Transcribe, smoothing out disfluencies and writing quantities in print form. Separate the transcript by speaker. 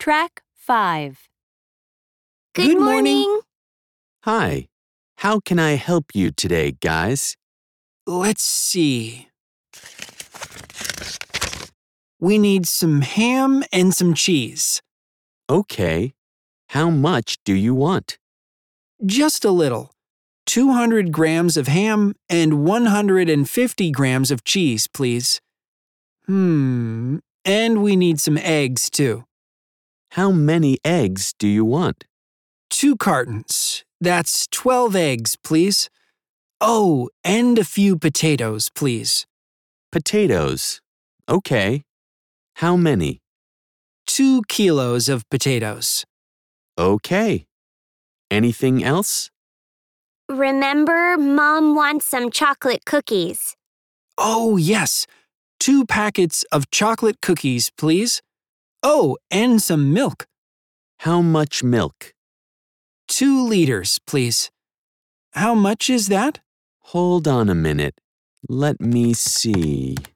Speaker 1: Track 5.
Speaker 2: Good morning.
Speaker 3: Hi. How can I help you today, guys?
Speaker 2: Let's see. We need some ham and some cheese.
Speaker 3: Okay. How much do you want?
Speaker 2: Just a little. 200 grams of ham and 150 grams of cheese, please. And we need some eggs, too.
Speaker 3: How many eggs do you want?
Speaker 2: 2 cartons. That's 12 eggs, please. Oh, and a few potatoes, please.
Speaker 3: Potatoes. Okay. How many?
Speaker 2: 2 kilos of potatoes.
Speaker 3: Okay. Anything else?
Speaker 1: Remember, Mom wants some chocolate cookies.
Speaker 2: Oh, yes. 2 packets of chocolate cookies, please. Oh, and some milk.
Speaker 3: How much milk?
Speaker 2: 2 liters, please. How much is that?
Speaker 3: Hold on a minute. Let me see.